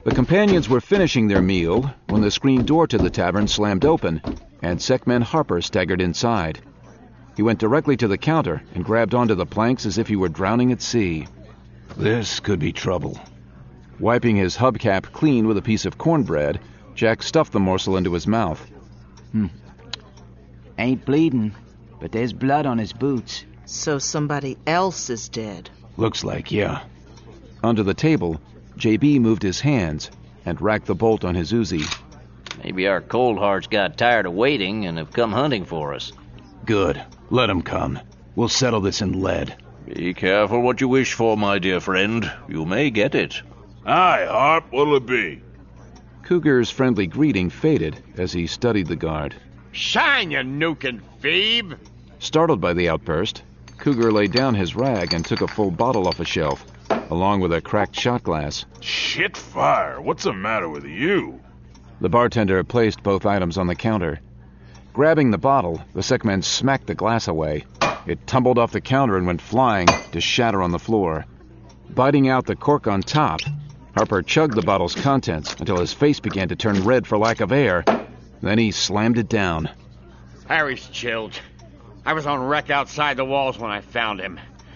The companions were finishing their meal when the screen door to the tavern slammed open, and Seckman Harper staggered inside. He went directly to the counter and grabbed onto the planks as if he were drowning at sea. This could be trouble. Wiping his hubcap clean with a piece of cornbread, Jack stuffed the morsel into his mouth. Ain't bleeding, but there's blood on his boots. So somebody else is dead. Looks like, yeah. Under the table, J.B. moved his hands and racked the bolt on his Uzi. Maybe our cold hearts got tired of waiting and have come hunting for us. Good. Let them come. We'll settle this in lead. Be careful what you wish for, my dear friend. You may get it. Aye, Harp, what'll it be? Cougar's friendly greeting faded as he studied the guard. Shine, you nukin' Phoebe! Startled by the outburst, Cougar laid down his rag and took a full bottle off a shelf, along with a cracked shot glass. Shit fire, what's the matter with you? The bartender placed both items on the counter. Grabbing the bottle, the sick man smacked the glass away. It tumbled off the counter and went flying to shatter on the floor. Biting out the cork on top, Harper chugged the bottle's contents until his face began to turn red for lack of air. Then he slammed it down. Harry's chilled. I was on wreck outside the walls when I found him.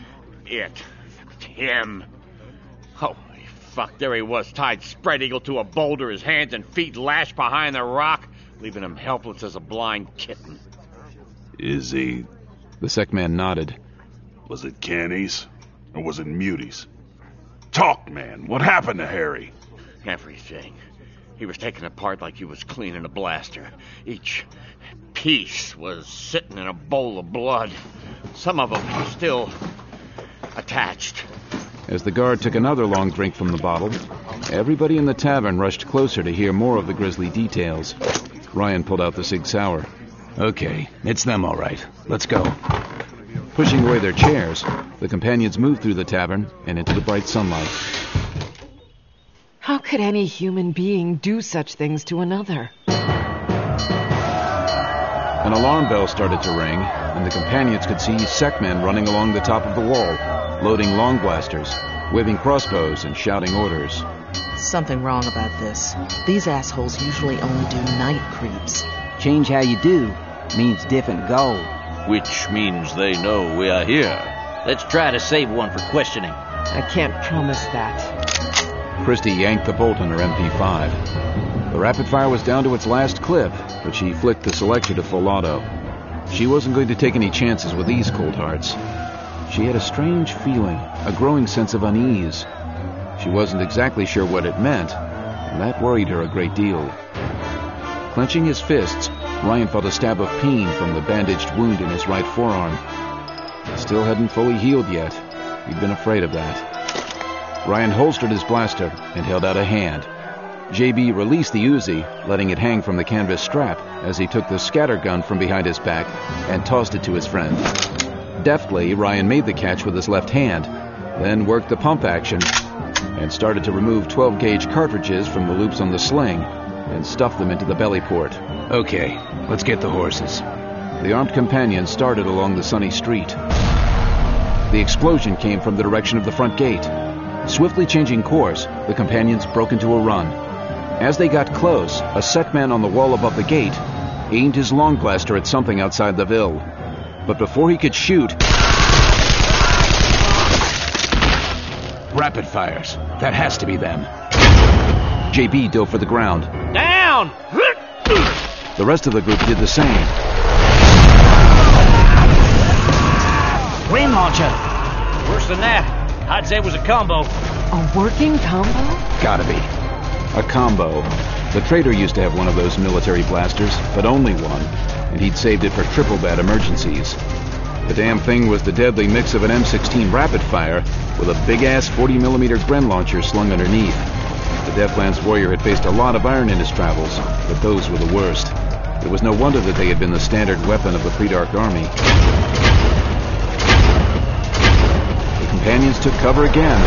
Him. Holy fuck, there he was, tied spread eagle to a boulder, his hands and feet lashed behind the rock, leaving him helpless as a blind kitten. Is he... The sick man nodded. Was it cannies? Or was it muties? Talk, man. What happened to Harry? Everything. He was taken apart like he was cleaning a blaster. Each piece was sitting in a bowl of blood. Some of them were still attached. As the guard took another long drink from the bottle, everybody in the tavern rushed closer to hear more of the grisly details. Ryan pulled out the Sig Sauer. Okay, it's them all right. Let's go. Pushing away their chairs, the companions moved through the tavern and into the bright sunlight. How could any human being do such things to another? An alarm bell started to ring, and the companions could see Seckman running along the top of the wall, loading long blasters, waving crossbows and shouting orders. Something wrong about this. These assholes usually only do night creeps. Change how you do means different goal. Which means they know we are here. Let's try to save one for questioning. I can't promise that. Christy yanked the bolt on her MP5. The rapid fire was down to its last clip, but she flicked the selector to full auto. She wasn't going to take any chances with these cold hearts. She had a strange feeling, a growing sense of unease. She wasn't exactly sure what it meant, and that worried her a great deal. Clenching his fists, Ryan felt a stab of pain from the bandaged wound in his right forearm. It still hadn't fully healed yet. He'd been afraid of that. Ryan holstered his blaster and held out a hand. J.B. released the Uzi, letting it hang from the canvas strap as he took the scatter gun from behind his back and tossed it to his friend. Deftly, Ryan made the catch with his left hand, then worked the pump action and started to remove 12-gauge cartridges from the loops on the sling and stuff them into the belly port. Okay, let's get the horses. The armed companions started along the sunny street. The explosion came from the direction of the front gate. Swiftly changing course, the companions broke into a run. As they got close, a set man on the wall above the gate aimed his long blaster at something outside the Ville. But before he could shoot... Rapid fires. That has to be them. J.B. dove for the ground. Down! The rest of the group did the same. Green launcher! Worse than that. I'd say it was a combo. A working combo? Gotta be. A combo. The traitor used to have one of those military blasters, but only one, and he'd saved it for triple bad emergencies. The damn thing was the deadly mix of an M16 rapid fire with a big-ass 40mm Gren launcher slung underneath. The Deathlands warrior had faced a lot of iron in his travels, but those were the worst. It was no wonder that they had been the standard weapon of the pre-Dark Army. The companions took cover again.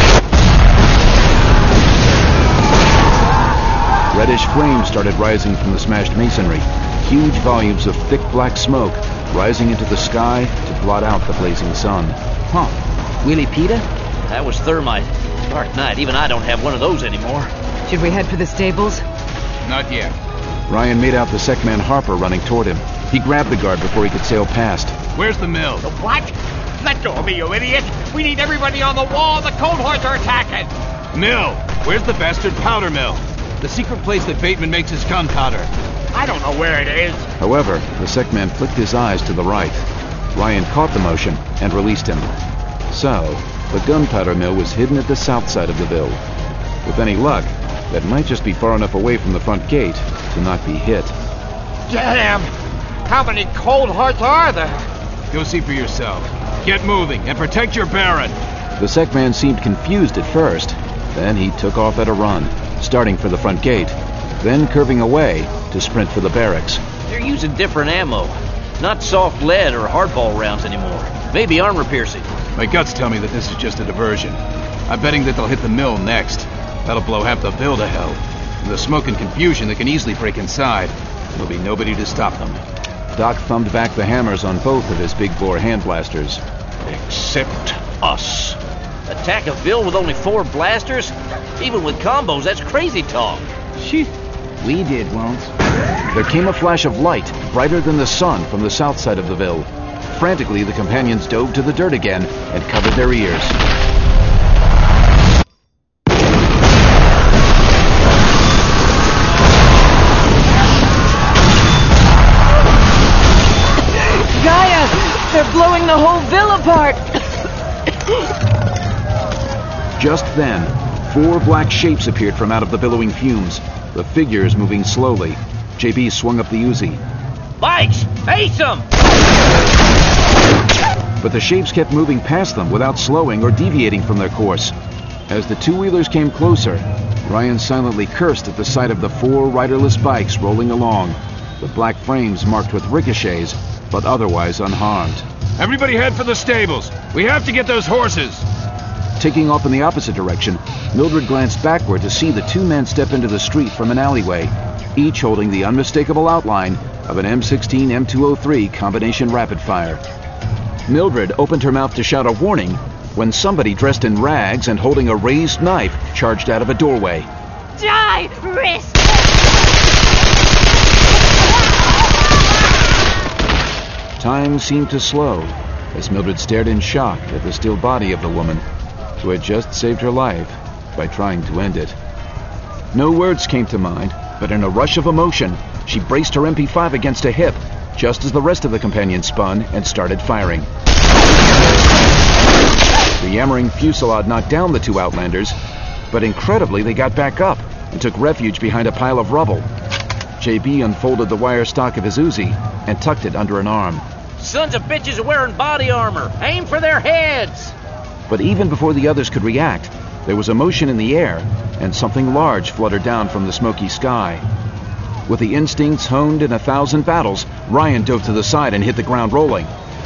Reddish flames started rising from the smashed masonry, huge volumes of thick black smoke rising into the sky to blot out the blazing sun. Huh. Willie Peter? That was thermite. Dark night. Even I don't have one of those anymore. Should we head for the stables? Not yet. Ryan made out the Secman Harper running toward him. He grabbed the guard before he could sail past. Where's the mill? The what? Let go of me, you idiot! We need everybody on the wall! The Cold Hearts are attacking! Mill! Where's the bastard powder mill? The secret place that Bateman makes his gunpowder. I don't know where it is. However, the Secman flicked his eyes to the right. Ryan caught the motion and released him. So, the gunpowder mill was hidden at the south side of the ville. With any luck, that might just be far enough away from the front gate to not be hit. Damn! How many Cold Hearts are there? Go see for yourself. Get moving and protect your Baron. The Secman seemed confused at first. Then he took off at a run, starting for the front gate, then curving away to sprint for the barracks. They're using different ammo. Not soft lead or hardball rounds anymore. Maybe armor piercing. My guts tell me that this is just a diversion. I'm betting that they'll hit the mill next. That'll blow half the ville to hell. In the smoke and confusion, they can easily break inside. There'll be nobody to stop them. Doc thumbed back the hammers on both of his big-bore hand blasters. Except us. Attack a ville with only 4 blasters? Even with combos, that's crazy talk. Shit. We did once. There came a flash of light, brighter than the sun, from the south side of the ville. Frantically, the companions dove to the dirt again and covered their ears. Gaia! They're blowing the whole ville apart! Just then, 4 black shapes appeared from out of the billowing fumes, the figures moving slowly. JB swung up the Uzi. Bikes! Face them! But the shapes kept moving past them without slowing or deviating from their course. As the two-wheelers came closer, Ryan silently cursed at the sight of the 4 riderless bikes rolling along, the black frames marked with ricochets, but otherwise unharmed. Everybody head for the stables. We have to get those horses. Taking off in the opposite direction, Mildred glanced backward to see the 2 men step into the street from an alleyway, each holding the unmistakable outline of an M16 M203 combination rapid fire. Mildred opened her mouth to shout a warning when somebody dressed in rags and holding a raised knife charged out of a doorway. Die, risk! Time seemed to slow as Mildred stared in shock at the still body of the woman who had just saved her life by trying to end it. No words came to mind, but in a rush of emotion, she braced her MP5 against a hip, just as the rest of the companions spun and started firing. The yammering fusillade knocked down the 2 Outlanders, but incredibly they got back up and took refuge behind a pile of rubble. JB unfolded the wire stock of his Uzi and tucked it under an arm. Sons of bitches are wearing body armor. Aim for their heads! But even before the others could react, there was a motion in the air, and something large fluttered down from the smoky sky. With the instincts honed in 1,000 battles, Ryan dove to the side and hit the ground rolling.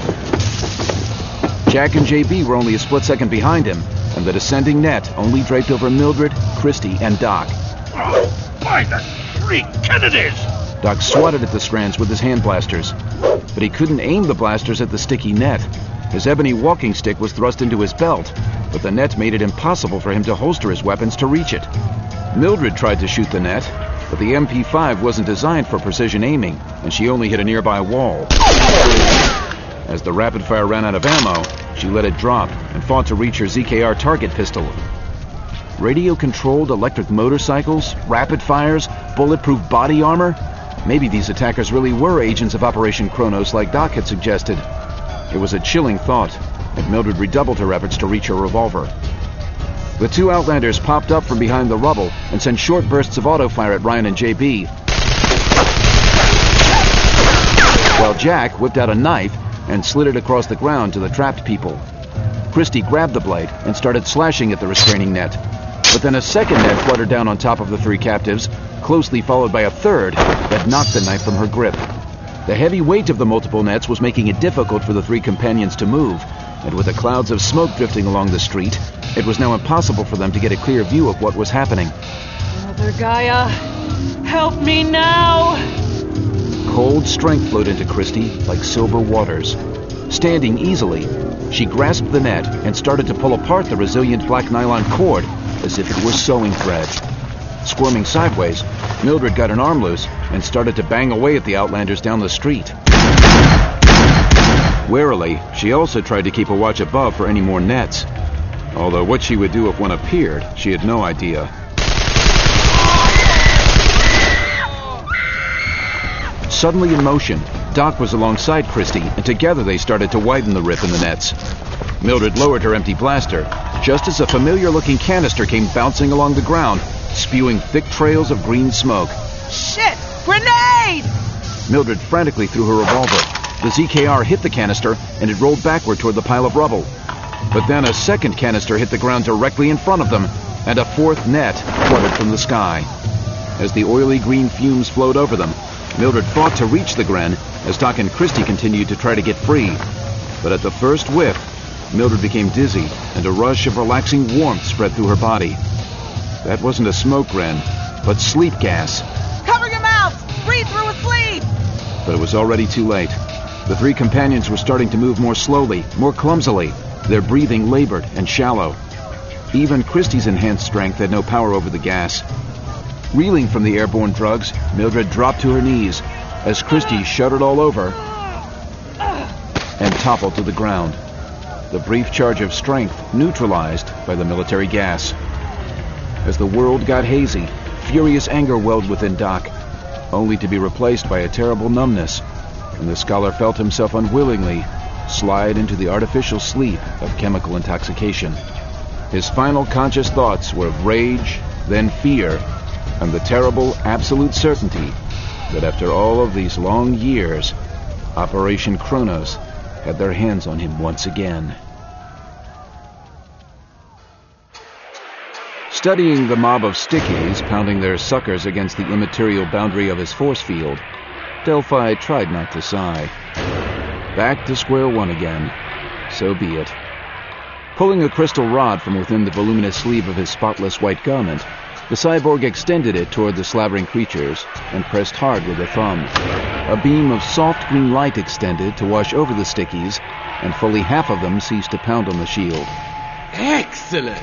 Jack and JB were only a split second behind him, and the descending net only draped over Mildred, Christy, and Doc. Oh, by the 3 Kennedys! Doc swatted at the strands with his hand blasters, but he couldn't aim the blasters at the sticky net. His ebony walking stick was thrust into his belt, but the net made it impossible for him to holster his weapons to reach it. Mildred tried to shoot the net, but the MP5 wasn't designed for precision aiming, and she only hit a nearby wall. As the rapid fire ran out of ammo, she let it drop and fought to reach her ZKR target pistol. Radio-controlled electric motorcycles, rapid fires, bulletproof body armor? Maybe these attackers really were agents of Operation Kronos like Doc had suggested. It was a chilling thought, and Mildred redoubled her efforts to reach her revolver. The 2 Outlanders popped up from behind the rubble and sent short bursts of auto fire at Ryan and JB, while Jack whipped out a knife and slid it across the ground to the trapped people. Christy grabbed the blade and started slashing at the restraining net, but then a second net fluttered down on top of the 3 captives, closely followed by a third that knocked the knife from her grip. The heavy weight of the multiple nets was making it difficult for the 3 companions to move, and with the clouds of smoke drifting along the street, it was now impossible for them to get a clear view of what was happening. Mother Gaia, help me now! Cold strength flowed into Christy like silver waters. Standing easily, she grasped the net and started to pull apart the resilient black nylon cord as if it were sewing thread. Squirming sideways, Mildred got an arm loose and started to bang away at the Outlanders down the street. Warily, she also tried to keep a watch above for any more nets. Although what she would do if one appeared, she had no idea. Suddenly in motion, Doc was alongside Christy, and together they started to widen the rip in the nets. Mildred lowered her empty blaster, just as a familiar-looking canister came bouncing along the ground, spewing thick trails of green smoke. Shit! Grenade! Mildred frantically threw her revolver. The ZKR hit the canister, and it rolled backward toward the pile of rubble. But then a second canister hit the ground directly in front of them, and a fourth net flooded from the sky. As the oily green fumes flowed over them, Mildred fought to reach the Gren as Doc and Christy continued to try to get free. But at the first whiff, Mildred became dizzy, and a rush of relaxing warmth spread through her body. That wasn't a smoke Gren, but sleep gas. Cover your mouths! Breathe through asleep! But it was already too late. The three companions were starting to move more slowly, more clumsily, their breathing labored and shallow. Even Christy's enhanced strength had no power over the gas. Reeling from the airborne drugs, Mildred dropped to her knees as Christy shuddered all over and toppled to the ground. The brief charge of strength neutralized by the military gas. As the world got hazy, furious anger welled within Doc, only to be replaced by a terrible numbness, and the scholar felt himself unwillingly slide into the artificial sleep of chemical intoxication. His final conscious thoughts were of rage, then fear, and the terrible absolute certainty that after all of these long years, Operation Kronos had their hands on him once again. Studying the mob of stickies pounding their suckers against the immaterial boundary of his force field, Delphi tried not to sigh. Back to square one again. So be it. Pulling a crystal rod from within the voluminous sleeve of his spotless white garment, the cyborg extended it toward the slavering creatures and pressed hard with a thumb. A beam of soft green light extended to wash over the stickies, and fully half of them ceased to pound on the shield. Excellent!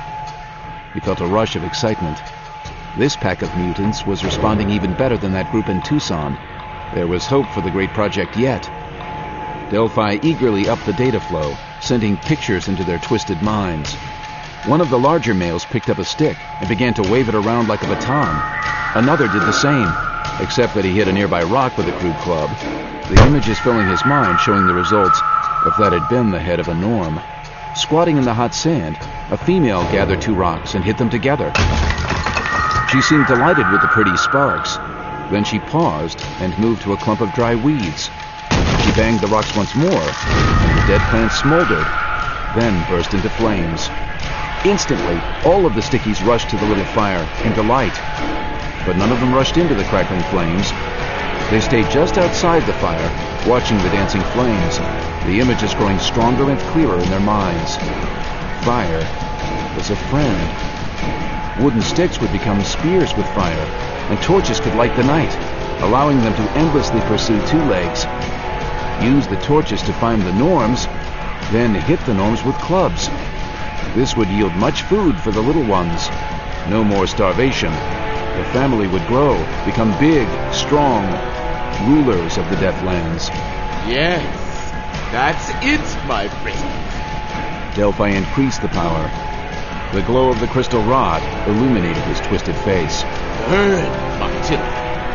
He felt a rush of excitement. This pack of mutants was responding even better than that group in Tucson. There was hope for the great project yet. Delphi eagerly upped the data flow, sending pictures into their twisted minds. One of the larger males picked up a stick and began to wave it around like a baton. Another did the same, except that he hit a nearby rock with a crude club. The images filling his mind showing the results if that had been the head of a norm. Squatting in the hot sand, a female gathered two rocks and hit them together. She seemed delighted with the pretty sparks. Then she paused and moved to a clump of dry weeds. She banged the rocks once more, and the dead plants smoldered, then burst into flames. Instantly, all of the stickies rushed to the little fire in delight. But none of them rushed into the crackling flames. They stayed just outside the fire, watching the dancing flames, the images growing stronger and clearer in their minds. Fire was a friend. Wooden sticks would become spears with fire, and torches could light the night, allowing them to endlessly pursue two legs. Use the torches to find the norms, then hit the norms with clubs. This would yield much food for the little ones. No more starvation. The family would grow, become big, strong, rulers of the Deathlands. Yes, that's it, my friend. Delphi increased the power. The glow of the crystal rod illuminated his twisted face. Learn, Matilda.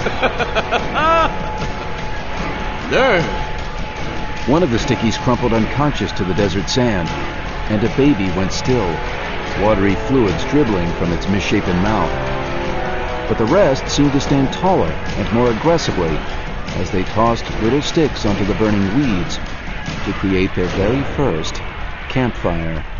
Learn. One of the stickies crumpled unconscious to the desert sand, and a baby went still, watery fluids dribbling from its misshapen mouth. But the rest seemed to stand taller and more aggressively as they tossed little sticks onto the burning weeds to create their very first campfire.